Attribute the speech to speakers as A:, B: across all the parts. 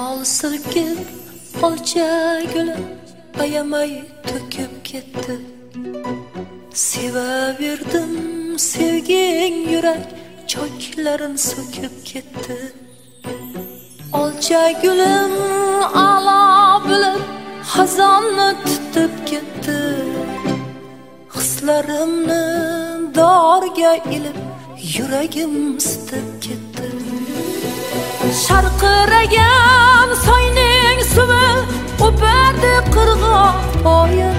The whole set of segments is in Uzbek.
A: Shamol silkib olcha guli ayamay to'kib ketdi. Sevaverdim sevging yurak choklarin so'kib ketdi. Olcha gulim a'lo bo'lib xazonni tutib ketdi. Hislarimni dorga ilib yuragim isitib ketdi. Sharqiragan soyning suvi o'pardi qirg'oq poyin.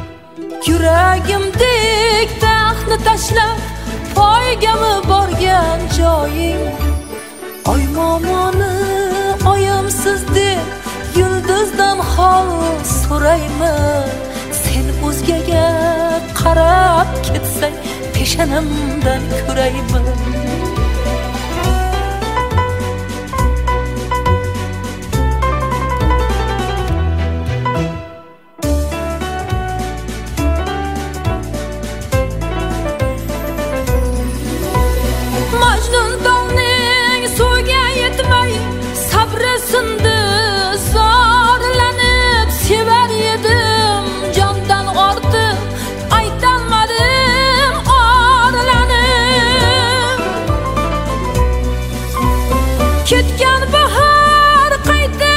A: Yuragimdek taxtni tashlab poygami borgan joying. Oy momoni oyimsiz deb yulduzdan hol so'rayman. Sen o'zgaga qarab ketsang peshanamdan ko'rayman. Majnun dongning suvga yetmay sabri sindi, zorlanib sevar edim, jondan ortib aytolmadim orlanib. Ketgan bahor qayta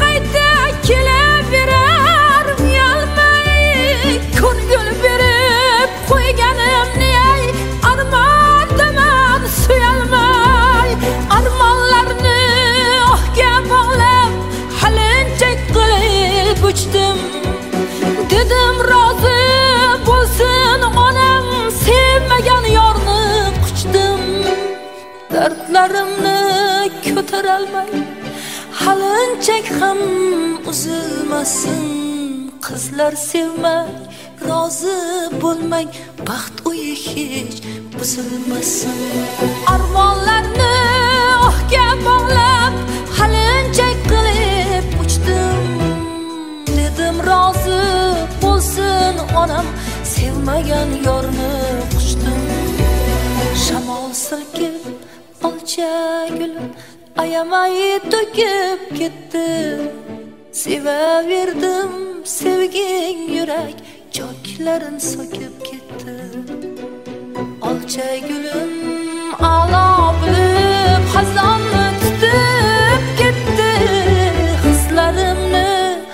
A: kelaverar, uyalmay ko'ngil berib qo'yganim niyay armon deman suyalmay. Armonlarni ohga bog'lab halinchak qilib uchdim. Dedim rozi bo'lsin onam, sevmagan yorni quchdim. Dardlarimni ko'tarolmay halinchak ham uzilmasin. Qizlar sevmay rozi bo'lmang, baxt uyi hech buzilmasin. Armonlarni ohga bog'lab halinchak qilib uchdim. Dedim rozi bo'lsin onam, sevmagan yorni quchdim. Shamol silkib olcha guli ayamay to'kib ketdi. Sevaverdim sevging yurak choklarin so'kib ketdi. Olcha gulim a'lo bo'lib xazonni tutib ketdi. Hislarimni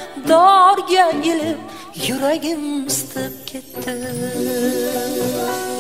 A: dorga ilib yuragim isitib ketdi.